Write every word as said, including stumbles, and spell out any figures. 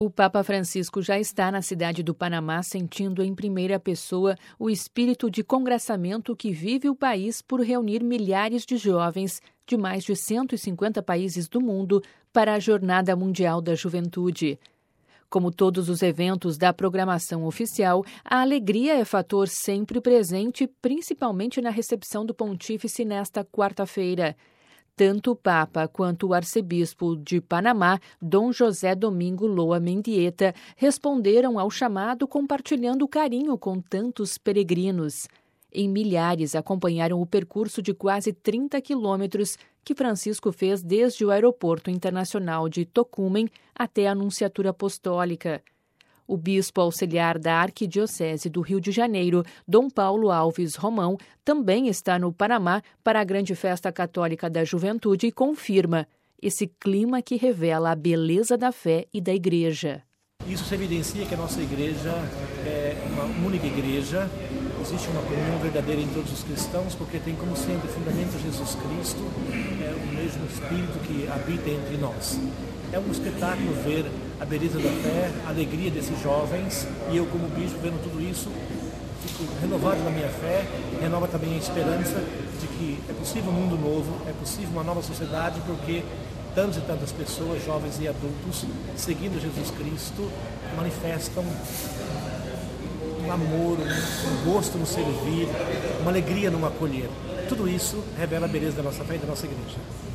O Papa Francisco já está na cidade do Panamá sentindo em primeira pessoa o espírito de congressamento que vive o país por reunir milhares de jovens de mais de cento e cinquenta países do mundo para a Jornada Mundial da Juventude. Como todos os eventos da programação oficial, a alegria é fator sempre presente, principalmente na recepção do pontífice nesta quarta-feira. Tanto o Papa quanto o arcebispo de Panamá, Dom José Domingo Loa Mendieta, responderam ao chamado compartilhando carinho com tantos peregrinos. Em milhares acompanharam o percurso de quase trinta quilômetros que Francisco fez desde o Aeroporto Internacional de Tocumen até a Nunciatura Apostólica. O bispo auxiliar da Arquidiocese do Rio de Janeiro, Dom Paulo Alves Romão, também está no Panamá para a grande festa católica da juventude e confirma esse clima que revela a beleza da fé e da igreja. Isso se evidencia que a nossa igreja é uma única igreja, existe uma comunhão verdadeira em todos os cristãos, porque tem como sempre fundamento Jesus Cristo, é o mesmo Espírito que habita entre nós. É um espetáculo ver a beleza da fé, a alegria desses jovens, e eu como bispo vendo tudo isso, fico renovado na minha fé, renova também a esperança de que é possível um mundo novo, é possível uma nova sociedade, porque tantas e tantas pessoas, jovens e adultos, seguindo Jesus Cristo, manifestam um amor, um gosto no servir, uma alegria no acolher. Tudo isso revela a beleza da nossa fé e da nossa igreja.